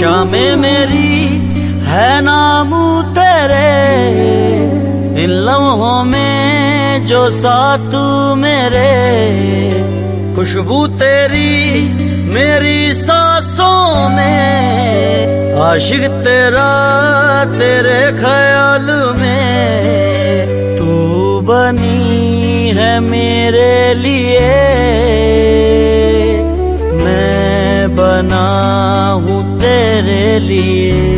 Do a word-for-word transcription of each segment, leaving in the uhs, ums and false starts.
शामें मेरी है नाम तेरे, इन लम्हों में जो साथ मेरे। खुशबू तेरी मेरी सांसों में, आशिक तेरा तेरे ख्याल में। तू बनी है मेरे लिए, मैं बना हूँ तेरे लिए।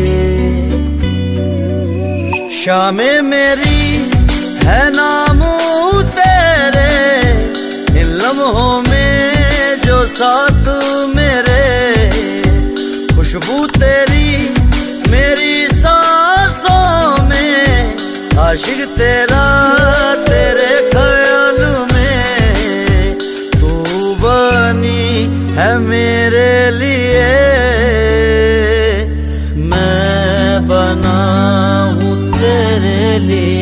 शामें मेरी है नाम तेरे, इन लम्हों में जो साथ मेरे। खुशबू तेरी मेरी सांसों में, आशिक तेरा तेरे ख्याल में। तू बनी है मेरे लिए, मैं बना हूँ तेरे लिए।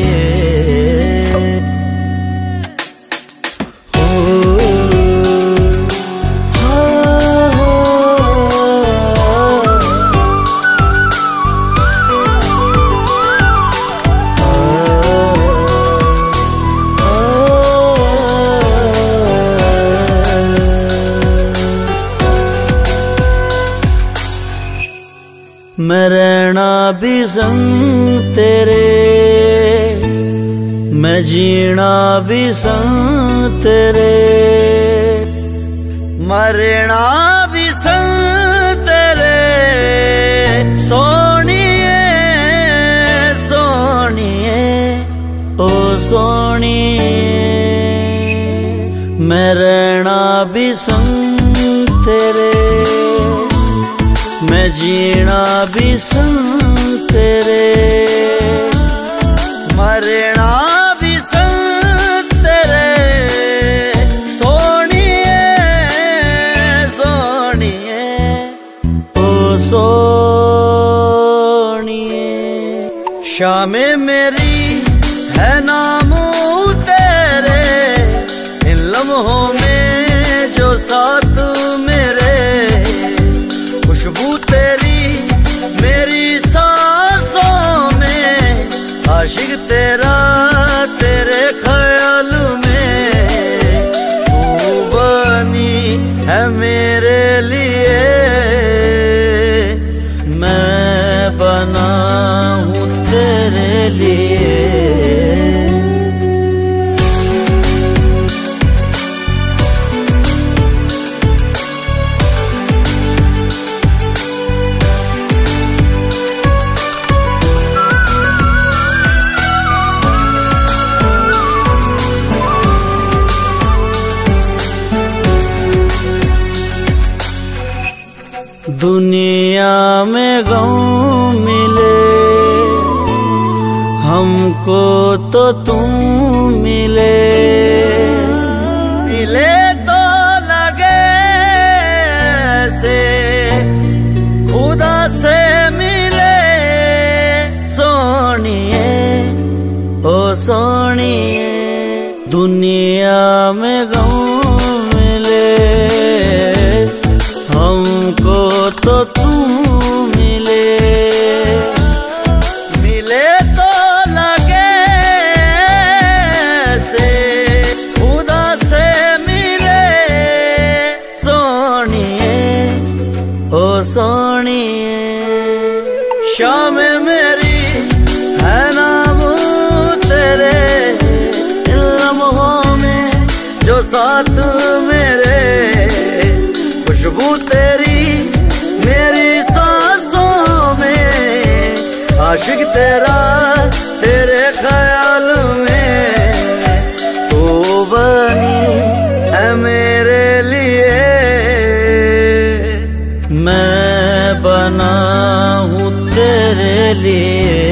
मैं रहना भी संग तेरे, मैं जीना भी संग तेरे। मरना भी संग तेरे, सोनिए सोनिए ओ सोनिए। मैं रहना भी संग तेरे, मैं जीना भी संग तेरे। मरना भी संग तेरे, सोनिए सोनिए ओ सोनिए। शामें मेरी है नाम तेरे, इन लम्हों में जो साथ मेरे। खुशबू तेरी मेरी सांसों में, आशिक तेरा तेरे ख्याल में। तू बनी है मेरे लिए, मैं बना हूँ तेरे लिए। दुनिया में गम मिले हमको तो तुम मिले। मिले तो लगे से खुदा से मिले। सोनिए ओ सोनिए, दुनिया में गम मिले हमको तो तुम मिले। मिले तो लगे से खुदा से मिले। सोनिए ओ सोनिए, शामें मेरी है नाम तेरे, इन लम्हों में जो साथ मेरे। खुशबू तेरी मेरी सांसों में, आशिक तेरा तेरे ख्याल में। तू बनी है मेरे लिए, मैं बना हूँ तेरे लिए।